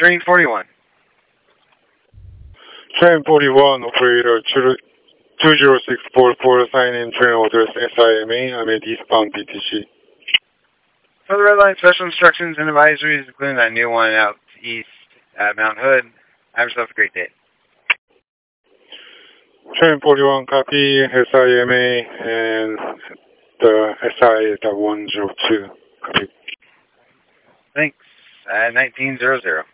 Train 41. Train 41, operator 20644, sign in train orders SIMA, I'm at eastbound BTC. For the red line, special instructions and advisories, including that new one out east at Mount Hood. Have yourself a great day. Train 41, copy, SIMA, and the SI is at 102, copy. Thanks. 1900.